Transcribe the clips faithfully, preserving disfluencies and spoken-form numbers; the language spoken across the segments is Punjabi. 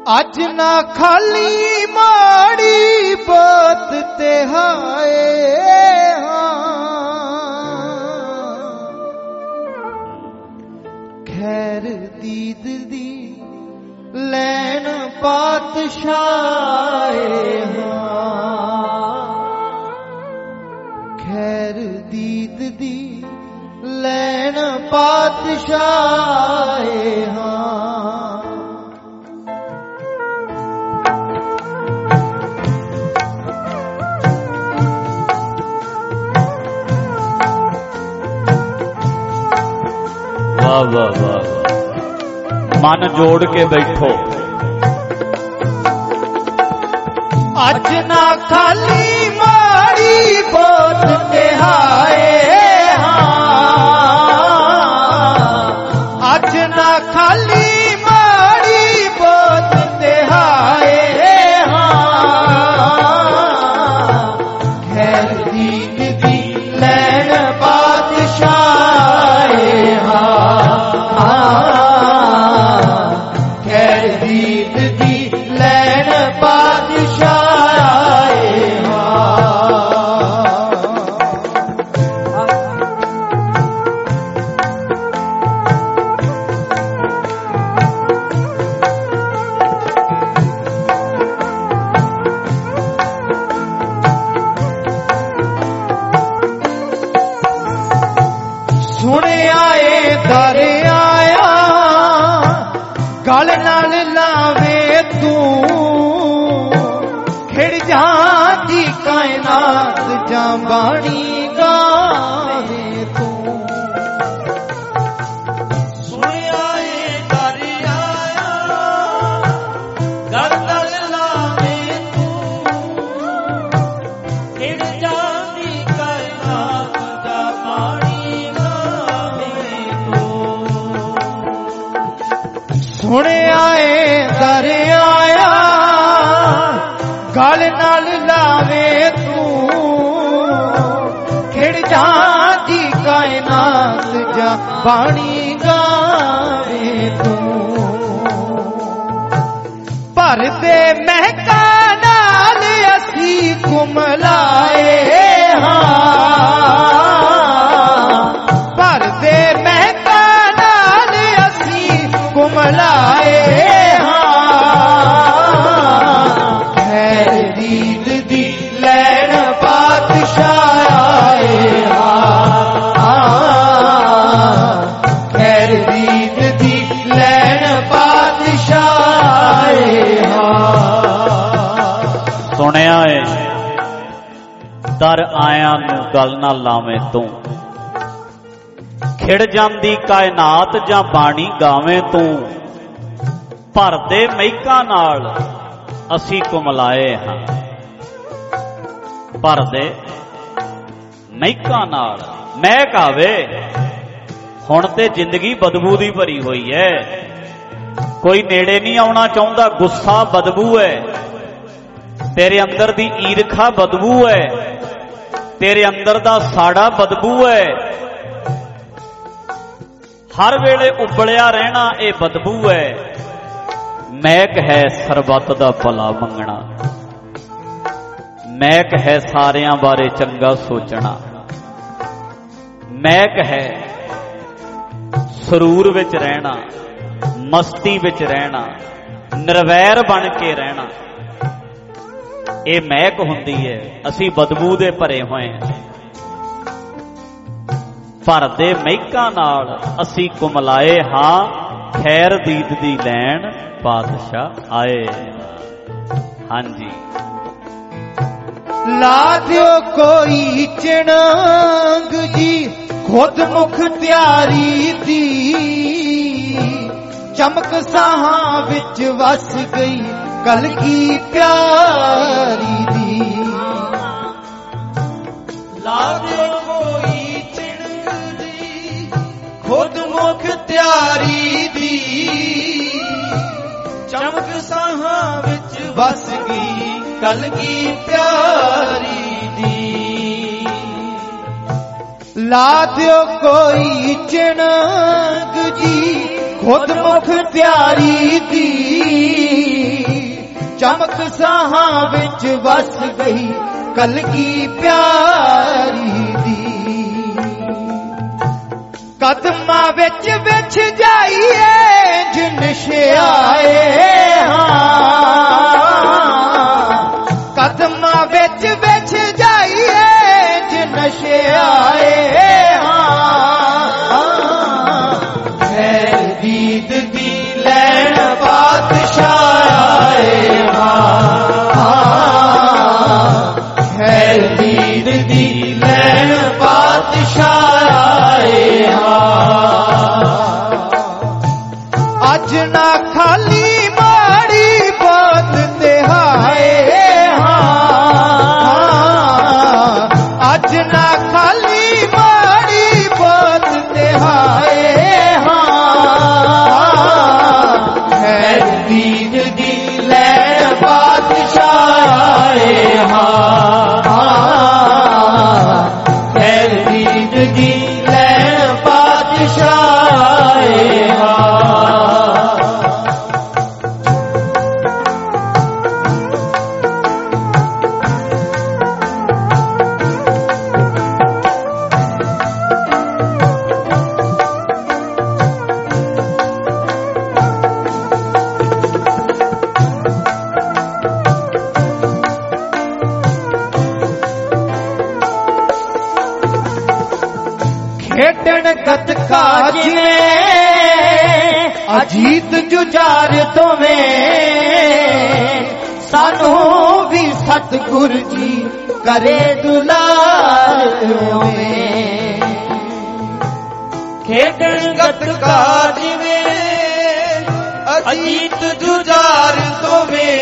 अज ना खाली माड़ी बात ते हाए खैर दीद दी लैन पातशाहे खैर दीद दी लैन पातशाहे वाह वाह वाह मन जोड़ के बैठो। अज ना खाली माड़ी बात ते हाए अज ना खाली माड़ी बात ते हाए खैर दीद दी लैन पातशाहे खैर दीद दी लैन पातशाहे सुने आए दर आया गल नाल लावे तू खिड़ जाती कायनात जा बाणी गावे तू सुने आए दर आया गल नाल लावे तू खिड़ जाती कायनात जा बाणी सुने आए दर आया गल नाल लावे तू खिड़ जाती कायनात जा बाणी गावे तू पर दे महका नाल असी कुमलाए पर दे महका नाल असी कुमलाए खैर दीद दी लैन पातशाहे खैर दीद दी लैन पातशाहे सुनिया है दर आया नू गल ना लावे तू खिड़ जांदी कायनात जा बाणी गावे तू भर दे महका नाल असी कुमलाए हां भर दे महका नाल महक आवे हुण ते जिंदगी बदबू दी भरी हुई है कोई नेड़े नहीं आउणा चाहुंदा गुस्सा बदबू है तेरे अंदर दी ईरखा बदबू है तेरे अंदर दा साड़ा बदबू है हर वेले उबलिया रहना ये बदबू है महक है सरबत दा भला मंगना महक है सारियां बारे चंगा सोचना महक है सरूर विच रहना मस्ती विच रहना निर्वैर बन के रहना ये महक हुंदी है असी बदबू दे भरे होए भर दे महका नाल असी कुमलाए हां खैर दीद दी लैन पातशाह आए हां जी ला दियो कोई चिणांग जी खुद मुख त्यारी दी चमक साहां विच वस गई कल की प्यारी दी ला दियो कोई खुद मुख त्यारी दी चमक साहां विच बस गई कल की प्यारी दी ला दियो कोई चिणांग जी खुद मुख त्यारी दी ਚਮਕ ਸਾਹਾਂ ਵਿੱਚ ਵਸ ਗਈ ਕਲਗੀ ਪਿਆਰੀ ਦੀ। ਕਦਮਾਂ ਵਿੱਚ ਵਿਛ ਜਾਈਏ ਜਿਨ ਸ਼ਿਆਏ ਹਾਂ, ਕਦਮਾਂ ਵਿੱਚ ਵਿਛ ਜਾਈਏ ਜਿਨ ਸ਼ਿਆਏ ਹਾਂ। ਖੈਰ ਦੀਦ ਦੀ ਲੈਣ ਬਾਦਸ਼ਾਹ ਆਏ ਹਾਂ, ਖੈਰ ਦੀਦ ਦੀ ਲੈਣ ਬਾਦਸ਼ਾਹ ਆਏ ਹਾਂ। ਅੱਜ ਨਾ ਖਾਲੀ ਮਾੜੀ ਬਾਤ ਤੇ ਹਾਏ ਹਾਂ, ਅੱਜ ਨਾ ਖਾਲੀ ਮਾੜੀ ਬਾਤ ਤੇ ਹਾਏ ਹਾਂ। ਖੈਰ ਦੀਦ ਦੀ ਲੈਣ ਬਾਦਸ਼ਾਹ ਆਏ ਹਾਂ, ਖੈਰ ਦੀਦ ਦੀ ਲੈਣ ਬਾਦਸ਼ਾਹ ਆਏ ਹਾਂ। ਖੇਡਣ ਗੱਤਕਾ ਜਿਵੇਂ ਅਜੀਤ ਜੁਝਾਰ ਦੋਵੇਂ, ਸਾਨੂੰ ਵੀ ਸਤਿਗੁਰ ਜੀ ਕਰੇ ਦੁਲਾਰ ਹੋਵੇ। ਖੇਡਣ ਗੱਤਕਾ ਜਿਵੇਂ ਅਜੀਤ ਜੁਝਾਰ ਦੋਵੇਂ,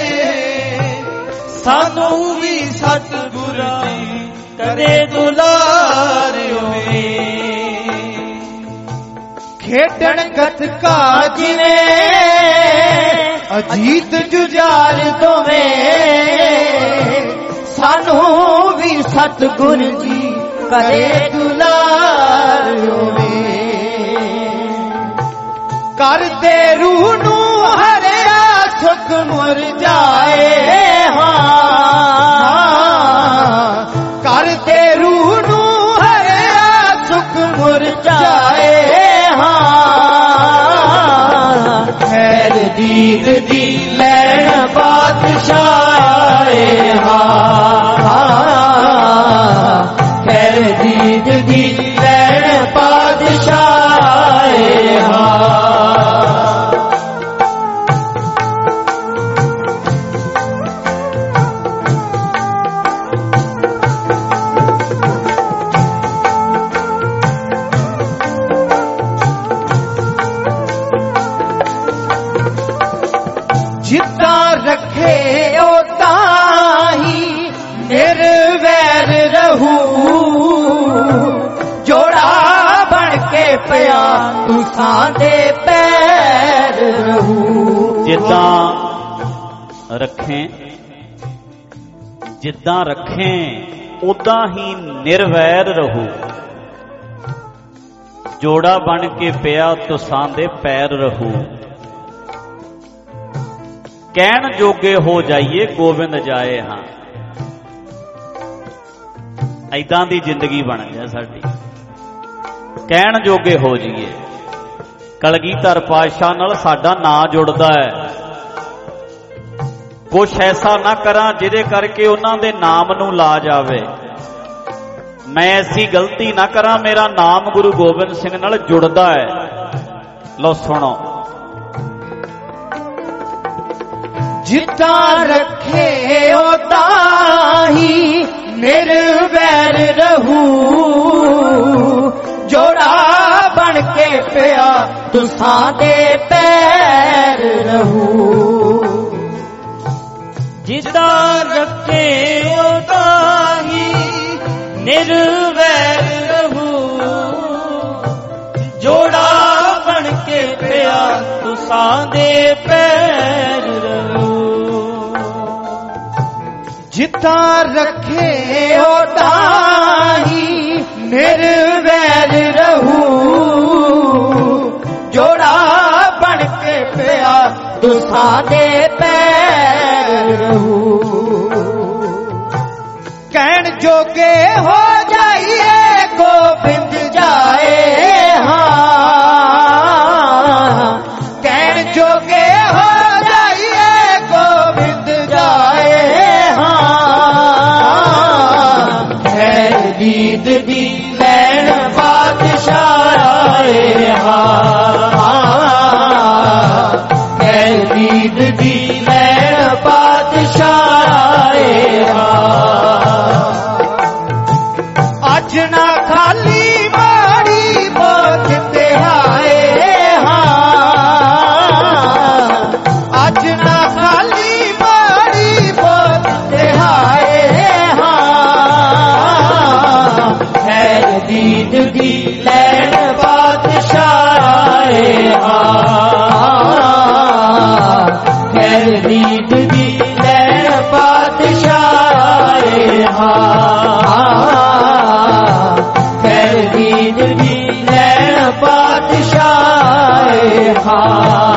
ਸਾਨੂੰ ਵੀ ਸਤਿਗੁਰ ਜੀ ਕਰੇ ਦੁਲਾਰ ਹੋਵੇ। ਖੇਡਣ ਗੱਤਕਾ ਜਿਵੇਂ ਅਜੀਤ ਜੁਝਾਰ ਦੋਵੇਂ, ਸਾਨੂੰ ਵੀ ਸਤਿਗੁਰ ਜੀ ਕਰੇ ਦੁਲਾਰ ਹੋਵੇ। ਕਰਦੇ ਰੂਹ ਨੂੰ ਹਰਿਆ ਸੁਖ ਮੁਰ ਜਾਏ ਹਾਂ, ਕਰਦੇ ਰੂਹ ਨੂੰ ਹਰਿਆ ਸੁਖ ਮੁਰ ਜਾਏ ਹਾਂ। ਖੈਰ ਦੀਦ ਦੀ ਲੈਣ ਬਾਦਸ਼ਾਹ ਆਏ ਹਾਂ, ਖੈਰ ਦੀਦ ਦੀ ਲੈਣ ਬਾਦਸ਼ਾਹ ਆਏ ਹਾਂ। ਜਿੱਦਾਂ ਰੱਖੇ ਉਦਾਂ ਹੀ ਨਿਰਵੈਰ ਰਹੂ, ਜੋੜਾ ਬਣ ਕੇ ਪਿਆ ਤੁਸਾਂ ਦੇ ਪੈਰ ਰਹੂ। ਜਿੱਦਾਂ ਰੱਖੇ, ਜਿੱਦਾਂ ਰੱਖੇ ਉਦਾਂ ਹੀ ਨਿਰਵੈਰ ਰਹੂ, ਜੋੜਾ ਬਣ ਕੇ ਪਿਆ ਤੁਸਾਂ ਦੇ ਪੈਰ ਰਹੂ। ਕਹਿਣ ਜੋਗੇ ਹੋ ਜਾਈਏ ਗੋਬਿੰਦ ਜਾਏ ਹਾਂ, ਐਦਾਂ ਦੀ ਜ਼ਿੰਦਗੀ ਬਣ ਜਾਏ ਸਾਡੀ, ਕਹਿਣ ਜੋਗੇ ਹੋ ਜਾਈਏ। ਕਲਗੀਧਰ ਪਾਤਸ਼ਾਹ ਨਾਲ ਸਾਡਾ ਨਾਂ ਜੁੜਦਾ ਹੈ। ਕੁਛ ਐਸਾ ਨਾ ਕਰਾਂ ਜਿਹਦੇ ਕਰਕੇ ਉਹਨਾਂ ਦੇ ਨਾਮ ਨੂੰ ਲਾ ਜਾਵੇ। ਮੈਂ ਐਸੀ ਗਲਤੀ ਨਾ ਕਰਾਂ, ਮੇਰਾ ਨਾਮ ਗੁਰੂ ਗੋਬਿੰਦ ਸਿੰਘ ਨਾਲ ਜੁੜਦਾ ਹੈ। ਲਓ ਸੁਣੋ। ਜਿੱਦਾਂ ਰੱਖੇ ਉਦਾਂ ਹੀ ਨਿਰਵੈਰ ਰਹੂ, ਜੋੜਾ ਬਣ ਕੇ ਪਿਆ ਤੁਸਾਂ ਦੇ ਪੈਰ ਰਹੂ। ਜਿੱਦਾਂ ਰੱਖੇ ਉਦਾਂ ਹੀ ਨਿਰਵੈਰ ਰਹੂ, ਜੋੜਾ ਬਣ ਕੇ ਪਿਆ ਤੁਸਾਂ ਦੇ ਪੈਰ ਰਹੂ। ਜਿੱਦਾਂ ਰੱਖੇ ਉਦਾਂ ਹੀ ਨਿਰਵੈਰ ਰਹੂ, ਜੋੜਾ ਬਣ ਕੇ ਪਿਆ ਤੁਸਾਂ ਦੇ ਪੈਰ ਰਹੂ। ਕਹਿਣ ਜੋਗੇ ਹੋ ਜਾਈਏ ਗੋਬਿੰਦ ਜਾਏ ਹਾਂ, ਕਹਿਣ ਜੋਗੇ ਹੋ ਜਾਈਏ ਗੋਬਿੰਦ ਜਾਏ ਹਾਂ। ਹੈ ਦੀਦ ਦੀ ਲੈਣ ਬਾਦਸ਼ਾਹ ਆਏ ਹਾਂ, ਹੈ ਦੀਦ ਦੀ ਲੈਣ ਬਾਦਸ਼ਾਹ ਆਏ ਹਾਂ। ਅੱਜ ਨਾ ਖਾਲੀ ਮਾੜੀ ਬਹੁਤ ਤਿਹਾਏ ਹਾਂ, ਅੱਜ ਨਾ ਖਾਲੀ ਮਾੜੀ ਬਹੁਤ ਤਿਹਾਏ ਹਾਂ। ਹੈ ਦੀਦ ਦੀ ਲੈਣ ਬਾਦਸ਼ਾਹ ਆਏ ਹਾਂ, ਹੈ ਦੀਦ ਦੀ ਲੈਣ ਬਾਦਸ਼ਾਹ ਆਏ ਹਾਂ, ਹੈ ਦੀਦ ਦੀ ਲੈਣ ਬਾਦਸ਼ਾਹ ਆਏ ਹਾਂ।